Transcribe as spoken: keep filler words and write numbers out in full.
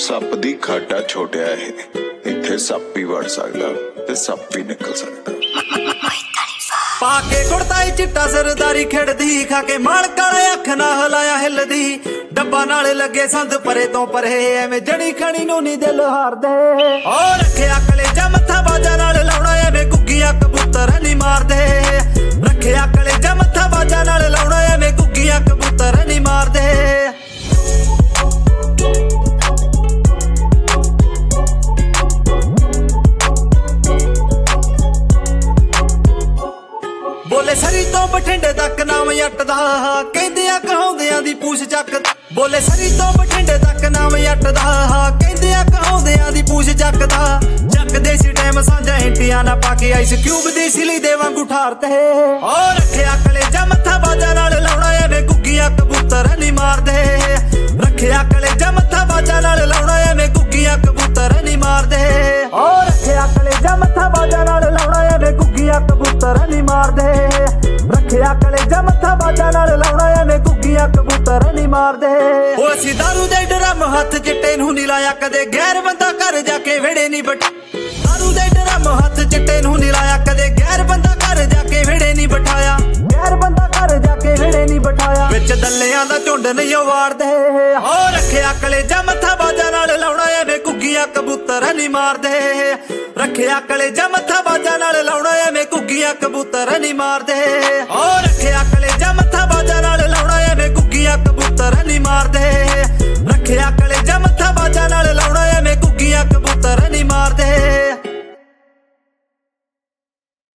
ਸੱਪ ਦੀ ਖਾਟਾ ਛੋਟਿਆ ਇਹ, ਇੱਥੇ ਸੱਪ ਹੀ ਵੜ ਸਕਦਾ ਤੇ ਸੱਪ ਹੀ ਨਿਕਲ ਸਕਦਾ। ਪਾ ਕੇ ਕੁੜਤਾ ਈ ਚਿੱਟਾ ਸਰਦਾਰੀ ਖਿੜਦੀ, ਖਾ ਕੇ ਮਾਲ ਕਾਲੇ ਅੱਖ ਨਾ ਹਲਾਇਆ ਹਿੱਲਦੀ, ਡੱਬਾ ਨਾਲ ਲੱਗੇ ਸੰਦ ਪਰੇ ਤੋਂ ਪਰੇ, ਐਵੇਂ ਜਣੀ ਖਣੀ ਨੂੰ ਨੀ ਦਿਲ ਹਾਰਦੇ। ਓ ਰੱਖਿਆ ਕਲੇਜਾ ਮੱਥਾ ਬਾਜਾ ਨਾਲ ਲਾਉਣਾ, ਐਵੇਂ ਗੁੱਗੀਆਂ ਕਬੂਤਰ ਨੀ ਮਾਰਦੇ। ਰੱਖਿਆ ਕਲੇਜਾ ਮੱਥਾ ਬਾਜਾ ਨਾਲ ਲਾਉਣਾ, ਐਵੇਂ ਗੁੱਗੀਆਂ ਕਬੂਤਰ ਨੀ ਮਾਰਦੇ। ਬੋਲੇ ਸਰੀ ਤੋਂ ਬਠਿੰਡੇ ਤੱਕ ਨਾਮ ਜੱਟ ਦਾ, ਕਹਿੰਦਿਆਂ ਕਹਾਉਂਦਿਆਂ ਦੀ ਪੂਛ ਚੱਕ। ਬੋਲੇ ਸਰੀ ਤੋਂ ਬਠਿੰਡੇ ਤੱਕ ਨਾਮ ਜੱਟ ਦਾ, ਕਹਿੰਦਿਆਂ ਕਹਾਉਂਦਿਆਂ ਦੀ ਪੂਛ ਚੱਕਦਾ। ਚੱਕਦੇ ਸੀ ਟਾਈਮ ਸਾਂਝਾ ਇੰਟੀਆਂ ਨਾ ਪਾ ਕੇ, ਆਈਸ ਕਿਊਬ ਦੀ ਸਿਲੀ ਦੇ ਵਾਂਗੂ ਠਾਰਤੇ। ਓ ਰੱਖਿਆ ਕਲੇਜਾ ਮੱਥਾ ਬਾਜਾ ਨਾਲ ਲਾਉਣਾ, ਐਵੇਂ ਗੁੱਗੀਆਂ ਕਬੂਤਰ ਨੀ ਮਾਰਦੇ। ਰੱਖਿਆ ਕਲੇਜਾ ਮੱਥਾ ਬਾਜਾ ਨਾਲ ਲਾਉਣਾ, ਐਵੇਂ ਗੁੱਗੀਆਂ ਕਬੂਤਰ ਨੀ ਮਾਰਦੇ। ਓ ਰੱਖਿਆ ਕਲੇਜਾ ਮੱਥਾ ਬਾਜਾ ਨਾਲ ਲਾਉਣਾ, ਐਵੇਂ ਗੁੱਗੀਆਂ ਕਬੂਤਰ ਨੀ ਮਾਰਦੇ। ਰੱਖਿਆ ਕਲੇਜਾ ਮੱਥਾ ਬਾਜਾ ਨਾਲ ਲਾਉਣਾ, ਐਵੇਂ ਗੁੱਗੀਆਂ ਕਬੂਤਰ ਨੀ ਮਾਰਦੇ। ਉਹ ਅਸੀਂ ਦਾਰੂ ਦੇ ਡਰਮ ਹੱਥ ਚਿੱਟੇ ਨੂੰ ਨੀ ਲਾਇਆ ਕਦੇ, ਗੈਰ ਬੰਦਾ ਘਰ ਜਾ ਕੇ ਵਿਹੜੇ ਨੀ ਬਟ। ਦਾਰੂ ਦੇ ਡਰਮ ਹੱਥ ਚਿੱਟੇ ਨੂੰ ਨੀ ਲਾਇਆ ਕਦੇ, ਗੈਰ ਬੰਦਾ ਘਰ ਜਾ ਕੇ ਵਿਹੜੇ ਨੀ ਬਿਠਾਇਆ। ਗੈਰ ਬੰਦਾ ਘਰ ਜਾ ਕੇ ਵਿਹੜੇ ਨੀ ਬਿਠਾਇਆ। ਵਿੱਚ ਦੱਲਿਆਂ ਦਾ ਝੁੰਡ ਨਹੀਂ ਵਾੜਦੇ। ਹੋ ਰੱਖਿਆ ਕਲੇਜਾ ਮੱਥਾ ਬਾਜਾ ਨਾਲ ਲਾਉਣਾ, ਐਵੇਂ ਗੁੱਗੀਆਂ ਕਬੂਤਰ ਨੀ ਮਾਰਦੇ। ਰੱਖਿਆ ਕਲੇਜਾ ਮੱਥਾ ਬਾਜਾ ਨਾਲ ਲਾਉਣਾ, ਐਵੇਂ ਗੁੱਗੀਆਂ ਕਬੂਤਰ ਨੀ ਮਾਰਦੇ।